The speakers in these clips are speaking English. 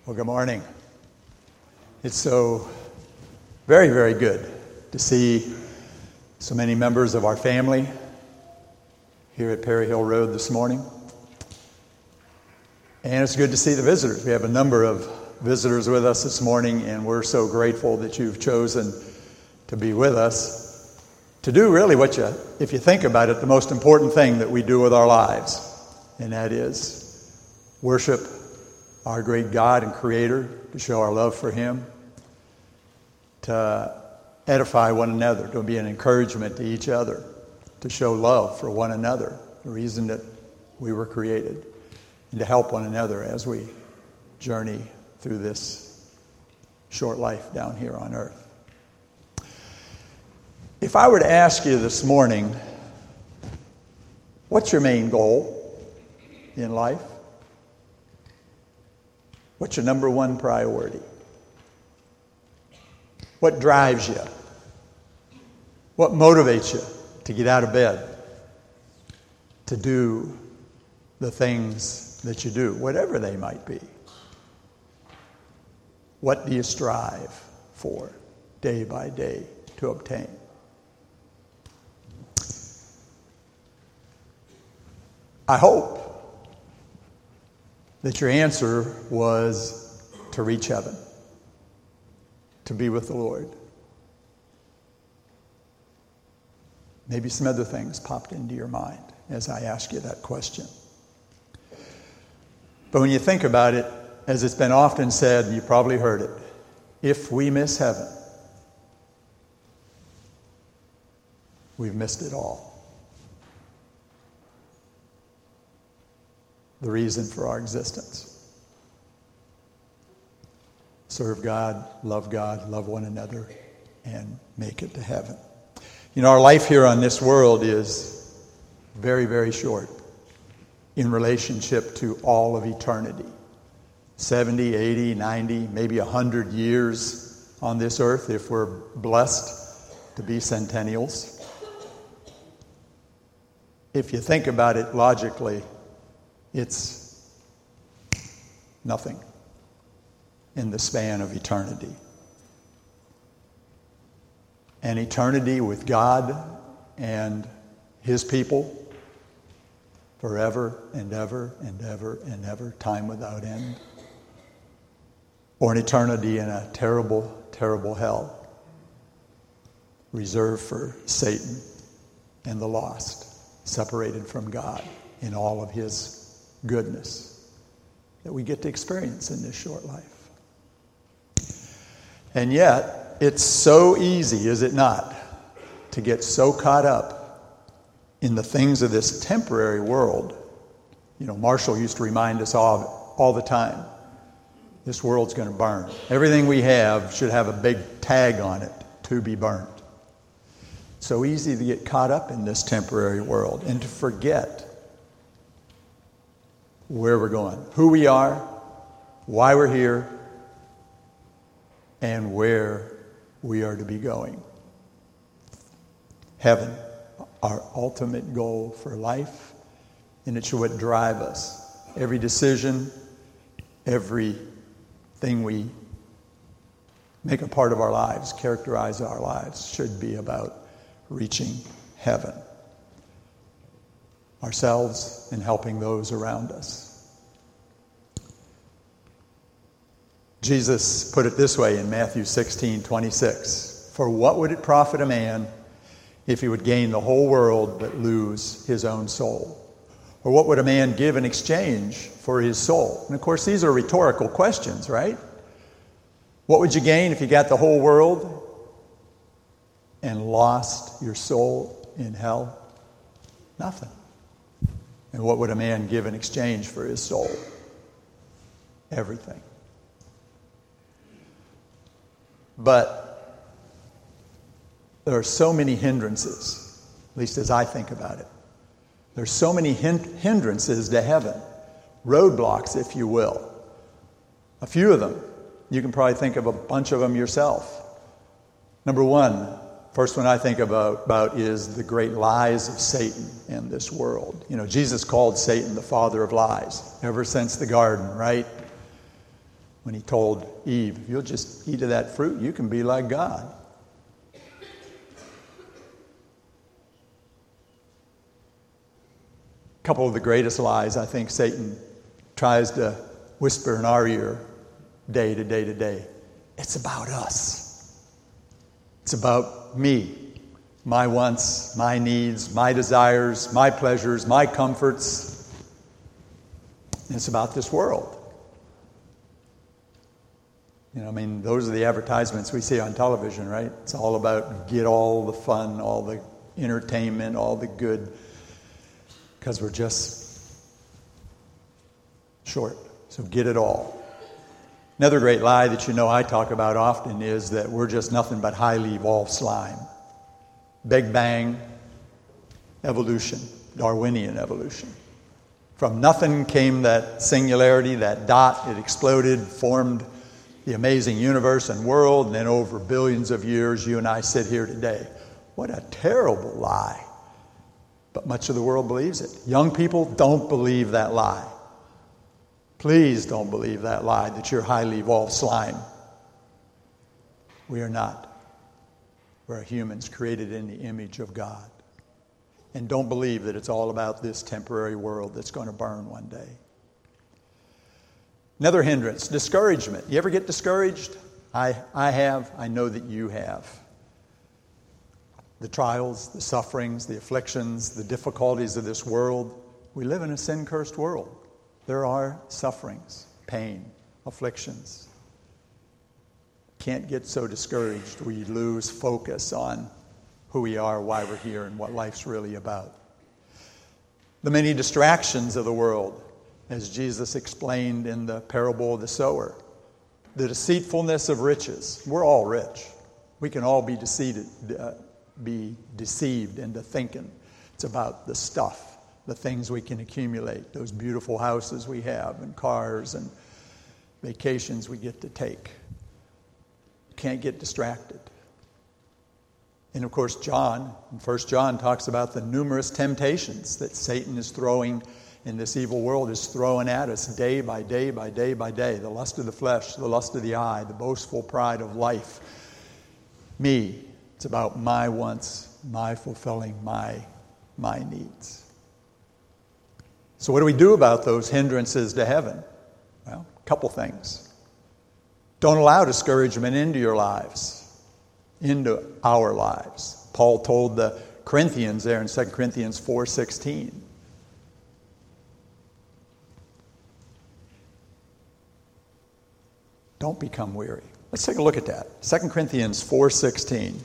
Well, good morning. It's so very, very good to see so many members of our family here at Perry Hill Road this morning. And it's good to see the visitors. We have a number of visitors with us this morning, and we're so grateful that you've chosen to be with us to do really if you think about it, the most important thing that we do with our lives, and that is worship our great God and Creator, to show our love for Him, to edify one another, to be an encouragement to each other, to show love for one another, the reason that we were created, and to help one another as we journey through this short life down here on earth. If I were to ask you this morning, what's your main goal in life? What's your number one priority? What drives you? What motivates you to get out of bed, to do the things that you do, whatever they might be? What do you strive for day by day to obtain? I hope that your answer was to reach heaven, to be with the Lord. Maybe some other things popped into your mind as I asked you that question. But when you think about it, as it's been often said, you probably heard it, if we miss heaven, we've missed it all. The reason for our existence. Serve God, love one another, and make it to heaven. You know, our life here on this world is very, very short in relationship to all of eternity. 70, 80, 90, maybe 100 years on this earth if we're blessed to be centennials. If you think about it logically, it's nothing in the span of eternity. And eternity with God and His people forever and ever and ever and ever, time without end. Or an eternity in a terrible, terrible hell reserved for Satan and the lost, separated from God in all of His goodness that we get to experience in this short life. And yet, it's so easy, is it not, to get so caught up in the things of this temporary world. You know, Marshall used to remind us all the time, this world's going to burn. Everything we have should have a big tag on it, to be burnt. So easy to get caught up in this temporary world and to forget where we're going, who we are, why we're here, and where we are to be going. Heaven, our ultimate goal for life, and it should what drive us. Every decision, everything we make a part of our lives, characterize our lives, should be about reaching heaven. Ourselves and helping those around us. Jesus put it this way in Matthew 16:26. For what would it profit a man if he would gain the whole world but lose his own soul? Or what would a man give in exchange for his soul? And of course, these are rhetorical questions, right? What would you gain if you got the whole world and lost your soul in hell? Nothing. And what would a man give in exchange for his soul? Everything. But there are so many hindrances, at least as I think about it. There's so many hindrances to heaven, roadblocks, if you will. A few of them. You can probably think of a bunch of them yourself. Number one, first one I think about is the great lies of Satan in this world. You know, Jesus called Satan the father of lies ever since the garden, right? when he told Eve, if you'll just eat of that fruit, you can be like God. A couple of the greatest lies I think Satan tries to whisper in our ear day to day to day. It's about us. It's about me, my wants, my needs, my desires, my pleasures, my comforts. And it's about this world. Those are the advertisements we see on television, right? It's all about get all the fun, all the entertainment, all the good, because we're just short. So get it all. Another great lie that I talk about often is that we're just nothing but highly evolved slime. Big Bang, evolution, Darwinian evolution. From nothing came that singularity, that dot, it exploded, formed the amazing universe and world, and then over billions of years, you and I sit here today. What a terrible lie. But much of the world believes it. Young people, don't believe that lie. Please don't believe that lie that you're highly evolved slime. We are not. We're humans created in the image of God. And don't believe that it's all about this temporary world that's going to burn one day. Another hindrance, discouragement. You ever get discouraged? I have. I know that you have. The trials, the sufferings, the afflictions, the difficulties of this world. We live in a sin-cursed world. There are sufferings, pain, afflictions. Can't get so discouraged we lose focus on who we are, why we're here, and what life's really about. The many distractions of the world, as Jesus explained in the parable of the sower. The deceitfulness of riches. We're all rich. We can all be deceived into thinking it's about the stuff, the things we can accumulate, those beautiful houses we have and cars and vacations we get to take. Can't get distracted. And of course, John, in 1 John, talks about the numerous temptations that Satan is throwing in this evil world, is throwing at us day by day by day by day. The lust of the flesh, the lust of the eye, the boastful pride of life. Me. It's about my wants, my fulfilling my needs. So what do we do about those hindrances to heaven? Well, a couple things. Don't allow discouragement into your lives, into our lives. Paul told the Corinthians there in 2 Corinthians 4:16. Don't become weary. Let's take a look at that. 2 Corinthians 4:16.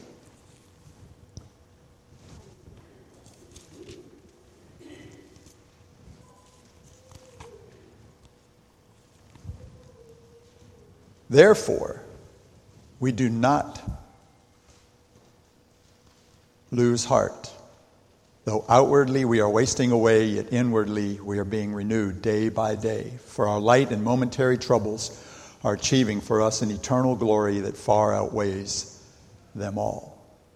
Therefore, we do not lose heart. Though outwardly we are wasting away, yet inwardly we are being renewed day by day. For our light and momentary troubles are achieving for us an eternal glory that far outweighs them all.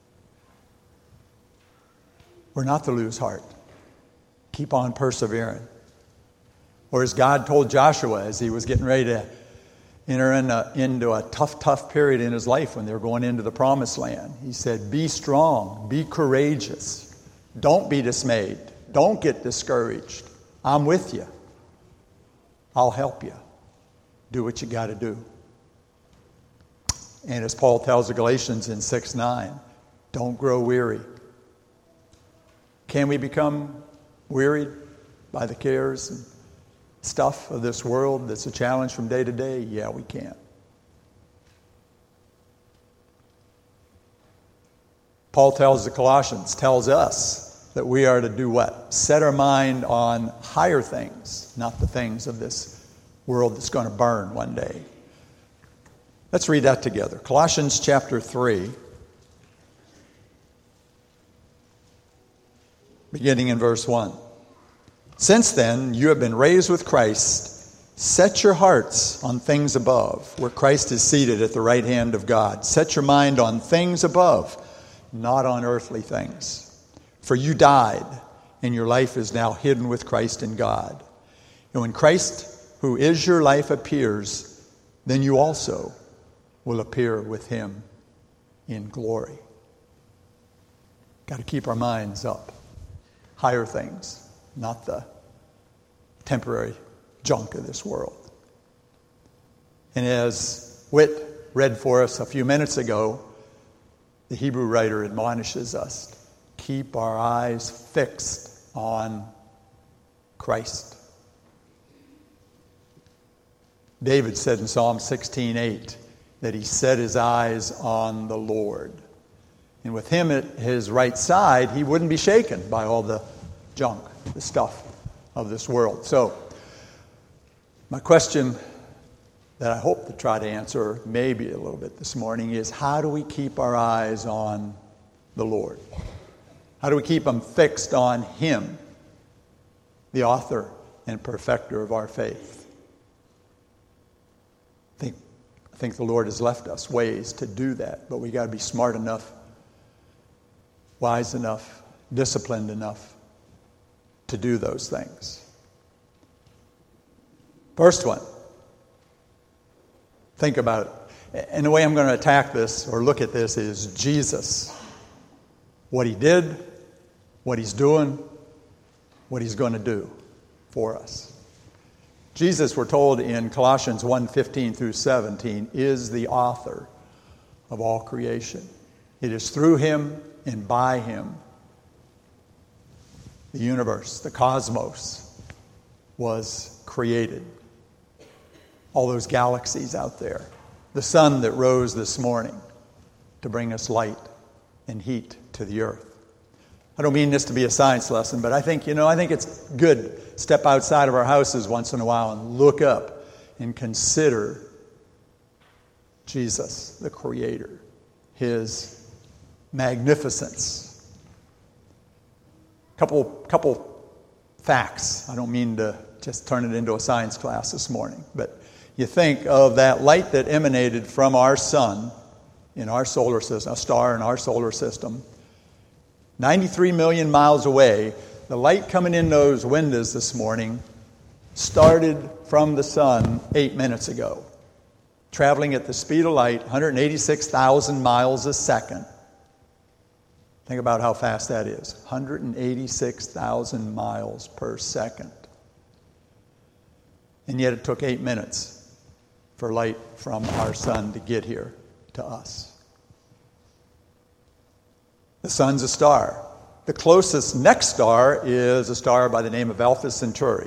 We're not to lose heart. Keep on persevering. Or as God told Joshua as he was getting ready to enter into a tough period in his life when they were going into the promised land. He said, be strong, be courageous. Don't be dismayed. Don't get discouraged. I'm with you. I'll help you. Do what you got to do. And as Paul tells the Galatians in 6:9, don't grow weary. Can we become wearied by the cares and stuff of this world that's a challenge from day to day? Yeah, we can. Paul tells the Colossians, tells us that we are to do what? Set our mind on higher things, not the things of this world that's going to burn one day. Let's read that together. Colossians chapter 3, beginning in verse 1. Since then, you have been raised with Christ. Set your hearts on things above, where Christ is seated at the right hand of God. Set your mind on things above, not on earthly things. For you died, and your life is now hidden with Christ in God. And when Christ, who is your life, appears, then you also will appear with him in glory. Got to keep our minds up. Higher things, not the temporary junk of this world. And as Whit read for us a few minutes ago, the Hebrew writer admonishes us, keep our eyes fixed on Christ. David said in Psalm 16:8 that he set his eyes on the Lord. And with him at his right side, he wouldn't be shaken by all the junk, the stuff of this world. So, my question that I hope to try to answer maybe a little bit this morning is, how do we keep our eyes on the Lord? How do we keep them fixed on him, the author and perfecter of our faith? I think the Lord has left us ways to do that, but we got to be smart enough, wise enough, disciplined enough to do those things. First one, think about it. And the way I'm going to attack this or look at this is Jesus. What he did, what he's doing, what he's going to do for us. Jesus, we're told in Colossians 1:15 through 17, is the author of all creation. It is through him and by him the universe, the cosmos, was created. All those galaxies out there. The sun that rose this morning to bring us light and heat to the earth. I don't mean this to be a science lesson, but I think it's good to step outside of our houses once in a while and look up and consider Jesus, the Creator, his magnificence. Couple facts. I don't mean to just turn it into a science class this morning, but you think of that light that emanated from our sun in our solar system, a star in our solar system, 93 million miles away. The light coming in those windows this morning started from the sun 8 minutes ago, traveling at the speed of light, 186,000 miles a second. Think about how fast that is, 186,000 miles per second. And yet it took 8 minutes for light from our sun to get here to us. The sun's a star. The closest next star is a star by the name of Alpha Centauri.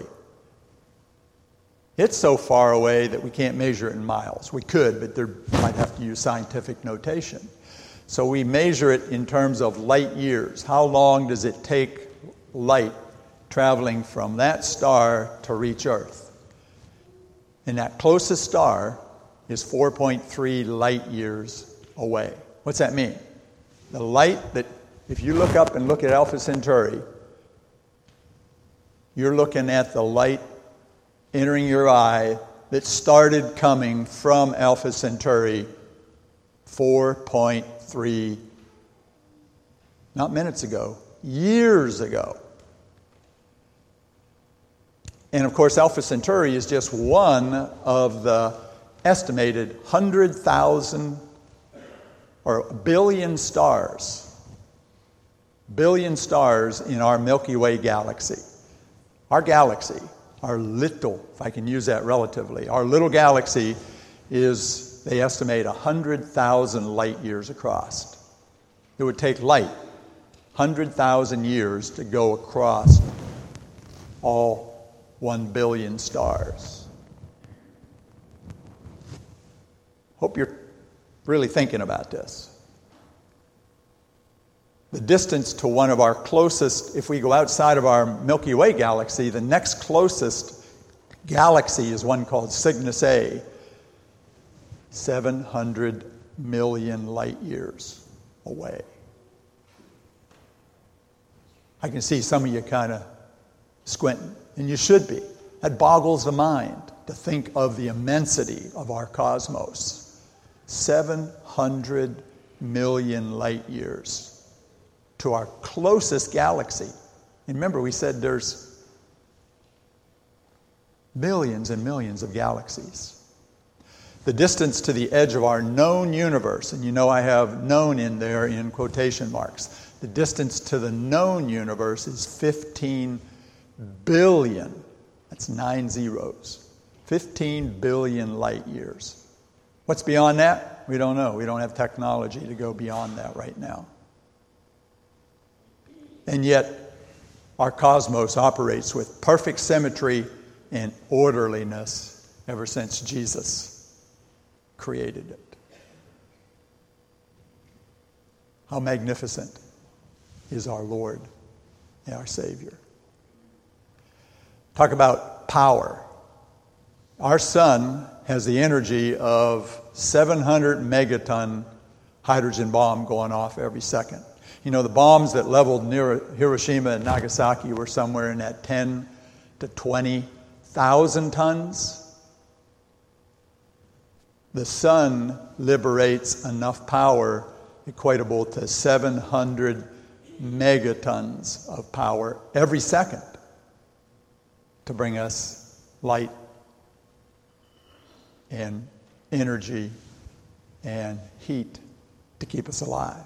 It's so far away that we can't measure it in miles. We could, but there might have to use scientific notation. So we measure it in terms of light years. How long does it take light traveling from that star to reach Earth? And that closest star is 4.3 light years away. What's that mean? The light that, if you look up and look at Alpha Centauri, you're looking at the light entering your eye that started coming from Alpha Centauri 4.3, not minutes ago, years ago. And of course, Alpha Centauri is just one of the estimated 100,000 or billion stars in our Milky Way galaxy. Our galaxy, our little, if I can use that relatively, our little galaxy is, they estimate, 100,000 light years across. It would take light 100,000 years to go across all 1 billion stars. Hope you're really thinking about this. The distance to one of our closest, if we go outside of our Milky Way galaxy, the next closest galaxy is one called Cygnus A, 700 million light years away. I can see some of you kind of squinting, and you should be. That boggles the mind to think of the immensity of our cosmos. 700 million light years to our closest galaxy. And remember, we said there's billions and millions of galaxies. The distance to the edge of our known universe, and you know I have known in there in quotation marks, the distance to the known universe is 15 billion. That's 9 zeros. 15 billion light years. What's beyond that? We don't know. We don't have technology to go beyond that right now. And yet, our cosmos operates with perfect symmetry and orderliness ever since Jesus created it. How magnificent is our Lord and our Savior. Talk about power. Our sun has the energy of 700 megaton hydrogen bomb going off every second. You know, the bombs that leveled near Hiroshima and Nagasaki were somewhere in that 10 to 20,000 tons. The sun liberates enough power equatable to 700 megatons of power every second to bring us light and energy and heat to keep us alive.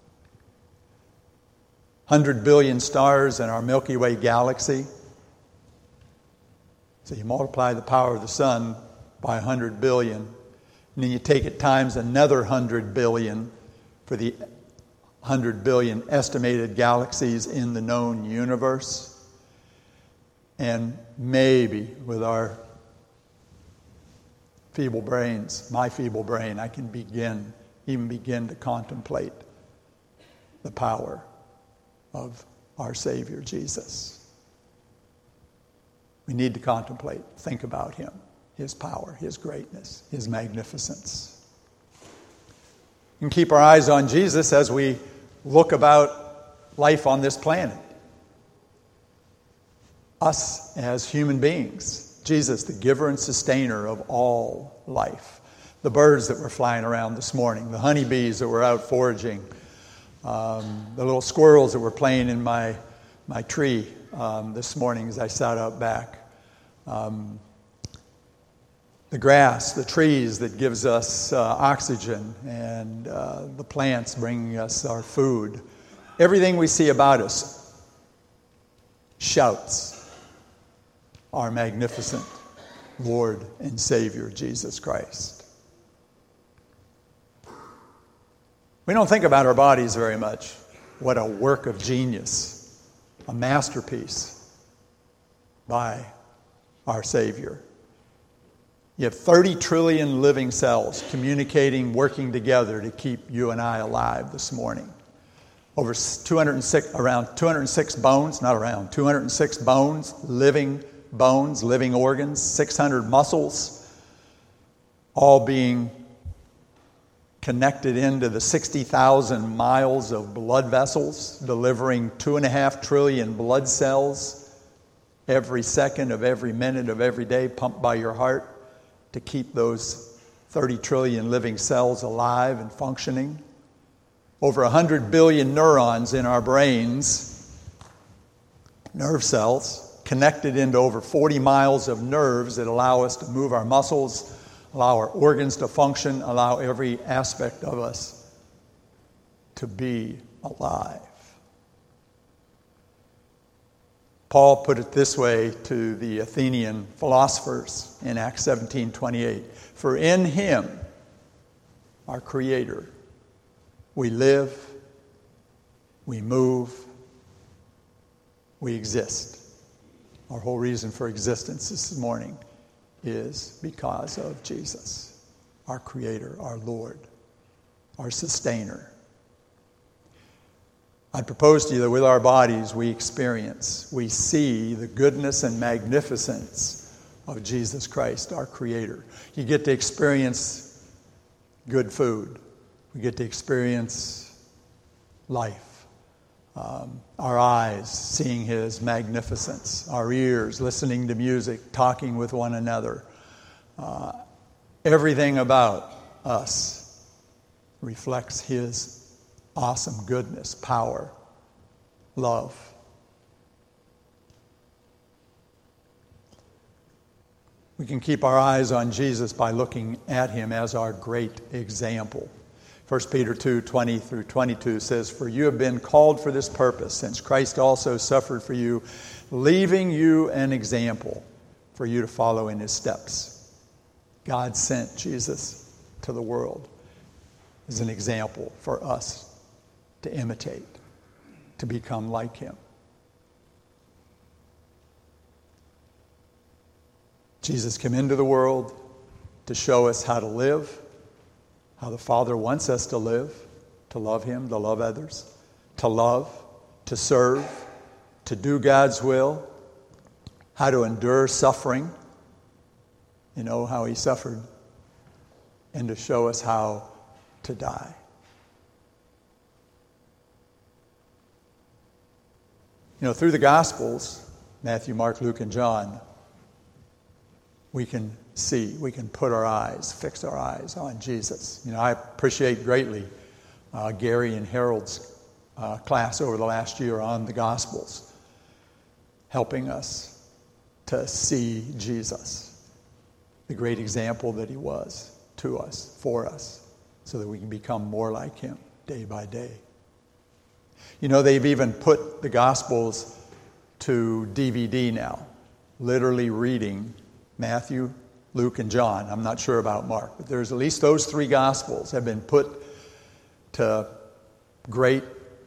100 billion stars in our Milky Way galaxy. So you multiply the power of the sun by 100 billion, and then you take it times another 100 billion for the 100 billion estimated galaxies in the known universe. And maybe with our feeble brains, my feeble brain, I can even begin to contemplate the power of our Savior, Jesus. We need to contemplate, think about him, his power, his greatness, his magnificence. And keep our eyes on Jesus as we look about life on this planet. Us as human beings. Jesus, the giver and sustainer of all life. The birds that were flying around this morning, the honeybees that were out foraging, the little squirrels that were playing in my tree this morning as I sat out back. The grass, the trees that gives us oxygen, and the plants bringing us our food. Everything we see about us shouts our magnificent Lord and Savior, Jesus Christ. We don't think about our bodies very much. What a work of genius, a masterpiece by our Savior. You have 30 trillion living cells communicating, working together to keep you and I alive this morning. Over 206 bones, living organs, 600 muscles, all being connected into the 60,000 miles of blood vessels, delivering 2.5 trillion blood cells every second of every minute of every day, pumped by your heart to keep those 30 trillion living cells alive and functioning. Over 100 billion neurons in our brains, nerve cells, connected into over 40 miles of nerves that allow us to move our muscles, allow our organs to function, allow every aspect of us to be alive. Paul put it this way to the Athenian philosophers in Acts 17:28. For in him, our Creator, we live, we move, we exist. Our whole reason for existence this morning is because of Jesus, our Creator, our Lord, our Sustainer. I propose to you that with our bodies we see the goodness and magnificence of Jesus Christ, our Creator. You get to experience good food. We get to experience life. Our eyes seeing his magnificence, our ears listening to music, talking with one another. Everything about us reflects his awesome goodness, power, love. We can keep our eyes on Jesus by looking at him as our great example. 1 Peter 2:20 through 22 says, "For you have been called for this purpose, since Christ also suffered for you, leaving you an example for you to follow in his steps." God sent Jesus to the world as an example for us to imitate, to become like him. Jesus came into the world to show us how to live, how the Father wants us to live, to love him, to love others, to love, to serve, to do God's will, how to endure suffering, you know, how he suffered, and to show us how to die. You know, through the Gospels, Matthew, Mark, Luke, and John, we can see, we can fix our eyes on Jesus. You know, I appreciate greatly Gary and Harold's class over the last year on the Gospels, helping us to see Jesus, the great example that he was to us, for us, so that we can become more like him day by day. You know, they've even put the Gospels to DVD now, literally reading Matthew, Luke, and John. I'm not sure about Mark, but there's at least those three Gospels have been put to great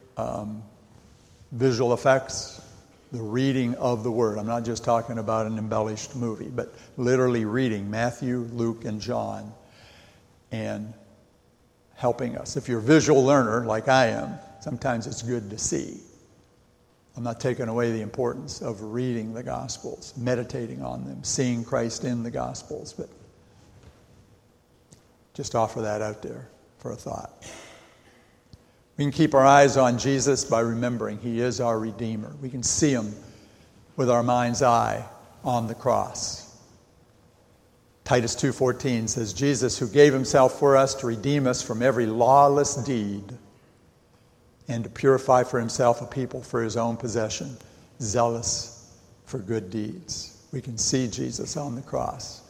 visual effects, the reading of the Word. I'm not just talking about an embellished movie, but literally reading Matthew, Luke, and John and helping us. If you're a visual learner like I am, sometimes it's good to see. I'm not taking away the importance of reading the Gospels, meditating on them, seeing Christ in the Gospels, but just offer that out there for a thought. We can keep our eyes on Jesus by remembering he is our Redeemer. We can see him with our mind's eye on the cross. Titus 2:14 says, "Jesus, who gave himself for us to redeem us from every lawless deed and to purify for himself a people for his own possession, zealous for good deeds." We can see Jesus on the cross.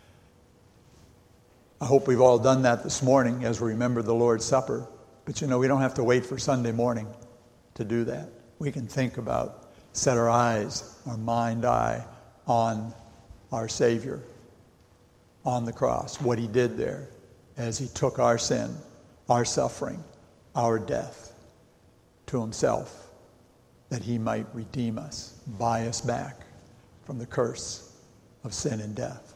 I hope we've all done that this morning as we remember the Lord's Supper. But you know, we don't have to wait for Sunday morning to do that. We can think about, set our eyes, our mind eye on our Savior on the cross, what he did there as he took our sin, our suffering, our death to himself, that he might redeem us, buy us back from the curse of sin and death.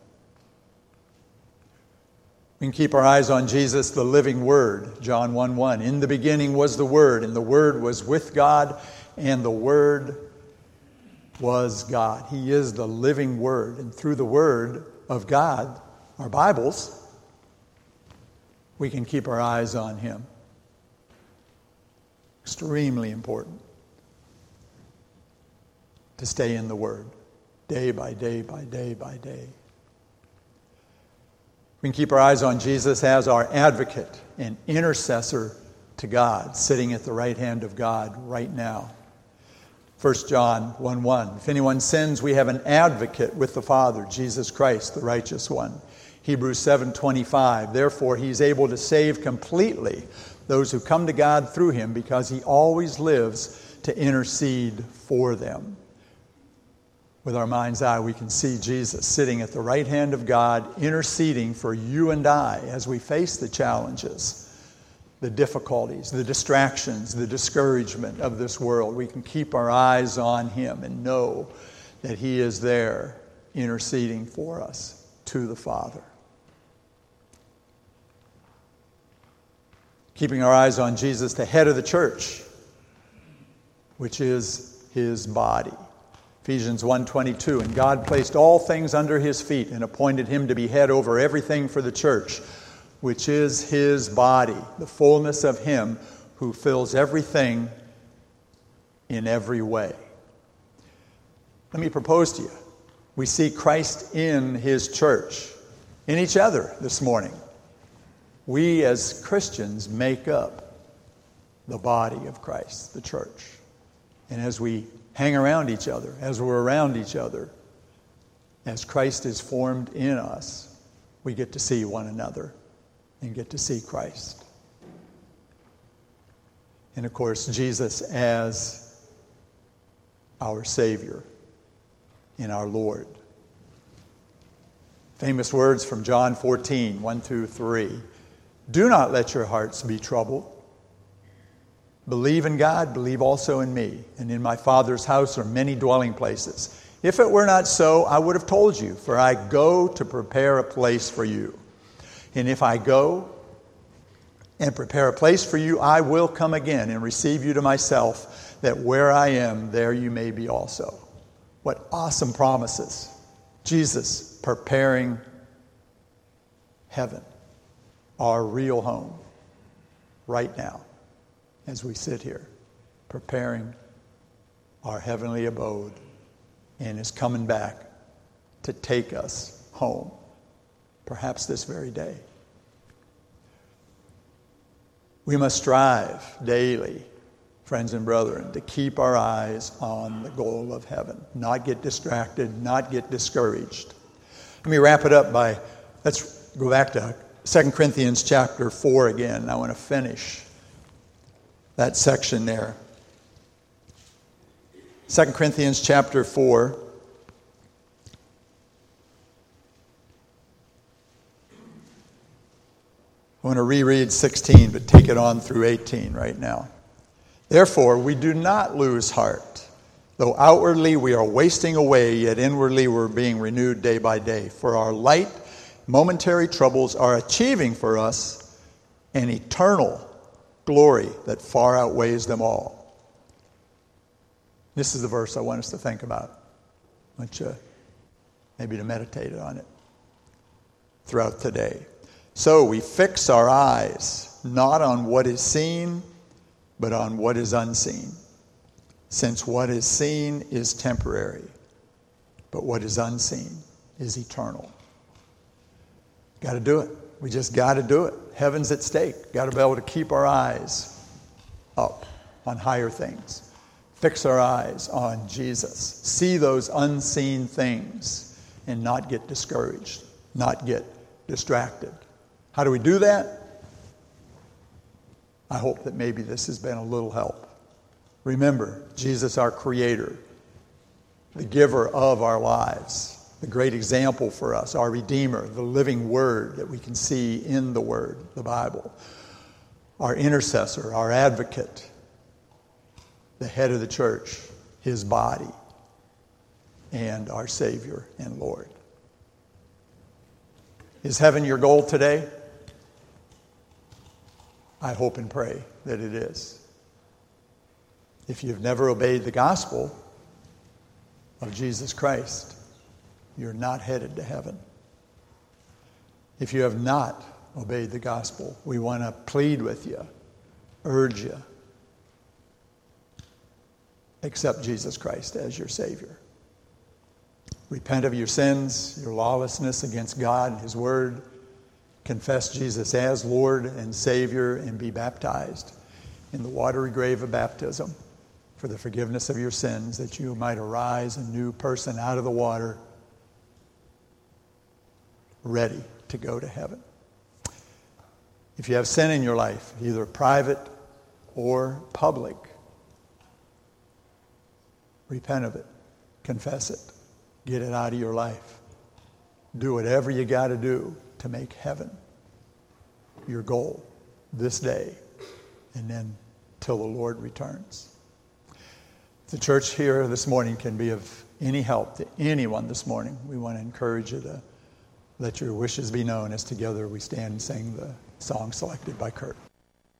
We can keep our eyes on Jesus, the living Word. John 1:1, "In the beginning was the Word, and the Word was with God, and the Word was God." He is the living Word, and through the Word of God, our Bibles, we can keep our eyes on him. Extremely important to stay in the Word, day by day by day by day. We can keep our eyes on Jesus as our advocate and intercessor to God, sitting at the right hand of God right now. 1 John 1:1, "If anyone sins, we have an advocate with the Father, Jesus Christ, the righteous one." Hebrews 7:25, "Therefore he is able to save completely those who come to God through him, because he always lives to intercede for them." With our mind's eye, we can see Jesus sitting at the right hand of God, interceding for you and I as we face the challenges, the difficulties, the distractions, the discouragement of this world. We can keep our eyes on him and know that he is there interceding for us to the Father. Keeping our eyes on Jesus, the head of the church, which is his body. Ephesians 1:22, "And God placed all things under his feet and appointed him to be head over everything for the church, which is his body, the fullness of him who fills everything in every way." Let me propose to you, we see Christ in his church, in each other this morning. We as Christians make up the body of Christ, the church. And as we hang around each other, as we're around each other, as Christ is formed in us, we get to see one another and get to see Christ. And of course, Jesus as our Savior and our Lord. Famous words from John 14, 1-3. Do not let your hearts be troubled. Believe in God, believe also in me. And in my Father's house are many dwelling places. If it were not so, I would have told you, for I go to prepare a place for you. And if I go and prepare a place for you, I will come again and receive you to myself, that where I am, there you may be also. What awesome promises. Jesus preparing heaven, our real home, right now, as we sit here, preparing our heavenly abode, and is coming back to take us home, perhaps this very day. We must strive daily, friends and brethren, to keep our eyes on the goal of heaven, not get distracted, not get discouraged. Let me wrap it up by, let's go back to 2 Corinthians chapter 4 again. I want to finish that section there. 2 Corinthians chapter 4. I want to reread 16, but take it on through 18 right now. Therefore, we do not lose heart. Though outwardly we are wasting away, yet inwardly we're being renewed day by day. For our light, momentary troubles are achieving for us an eternal glory that far outweighs them all. This is the verse I want us to think about. I want you maybe to meditate on it throughout today. So we fix our eyes not on what is seen, but on what is unseen. Since what is seen is temporary, but what is unseen is eternal. Got to do it. We just got to do it. Heaven's at stake. Got to be able to keep our eyes up on higher things. Fix our eyes on Jesus. See those unseen things and not get discouraged, not get distracted. How do we do that? I hope that maybe this has been a little help. Remember, Jesus, our Creator, the giver of our lives, the great example for us, our Redeemer, the living Word that we can see in the Word, the Bible, our intercessor, our advocate, the head of the church, His body, and our Savior and Lord. Is heaven your goal today? I hope and pray that it is. If you've never obeyed the gospel of Jesus Christ, you're not headed to heaven. If you have not obeyed the gospel, we want to plead with you, urge you, accept Jesus Christ as your Savior. Repent of your sins, your lawlessness against God and His Word. Confess Jesus as Lord and Savior and be baptized in the watery grave of baptism for the forgiveness of your sins, that you might arise a new person out of the water, ready to go to heaven. If you have sin in your life, either private or public, repent of it, confess it, get it out of your life. Do whatever you got to do to make heaven your goal this day and then till the Lord returns. If the church here this morning can be of any help to anyone this morning, we want to encourage you to let your wishes be known as together we stand and sing the song selected by Kurt.